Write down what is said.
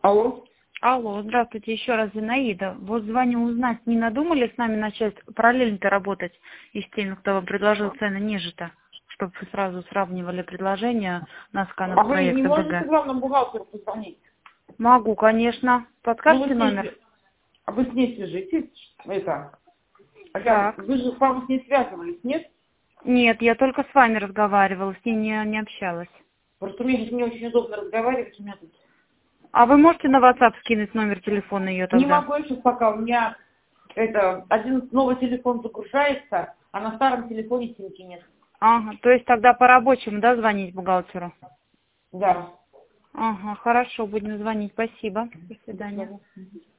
Алло. Алло, здравствуйте, еще раз Зинаида. Вот звоню узнать, не надумали с нами начать параллельно-то работать и с теми, кто вам предложил цены ниже-то, чтобы вы сразу сравнивали предложения на сканах А вы не проекта можете БГ? главному бухгалтеру позвонить? Могу, конечно. Ну, вы Подскажите с ней, номер? вы с ней свяжитесь, это. Так. Вы же, по-моему, с ней связывались, нет? Нет, я только с вами разговаривала, с ней не общалась. Просто мне не очень удобно разговаривать, у меня тут... А вы можете на WhatsApp скинуть номер телефона ее Не тогда? могу еще пока, у меня один новый телефон загружается, а на старом телефоне симки нет. Ага, то есть тогда по рабочему, да, звонить бухгалтеру? Да. Ага, хорошо, будем звонить, спасибо. До свидания. До свидания.